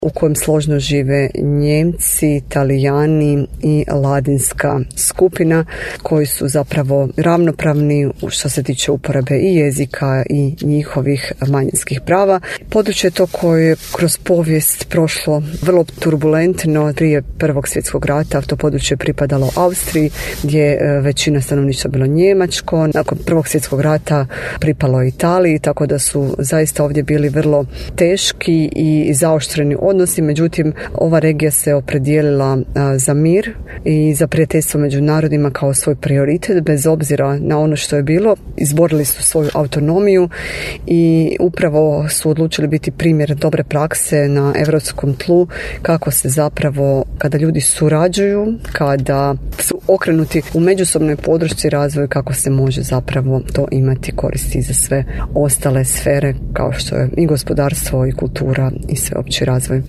u kojem složno žive Njemci, Talijani i ladinska skupina koji su zapravo ravnopravni što se tiče uporabe i jezika i njihovih manjinskih prava. Područje je to koje je kroz povijest prošlo vrlo turbulentno. Prije Prvog svjetskog rata to područje pripadalo Austriji, gdje je većina stanovništva bilo njemačko. Nakon Prvog svjetskog rata pripalo Italiji, tako da su zaista ovdje bili vrlo teški i zaoštreni odnosi. Međutim, ova regija se opredijelila za mir i za prijateljstvo među narodima kao svoj prioritet, bez obzira na ono što je bilo. Izborili su svoju autonomiju i upravo su odlučili biti primjer dobre prakse na europskom tlu, kako se zapravo, kada ljudi surađuju, kada su okrenuti u međusobnoj podršci razvoju, kako se može zapravo to imati koristi za sve ostale sfere, kao što je i gospodarstvo i kultura i sveopći razvoj.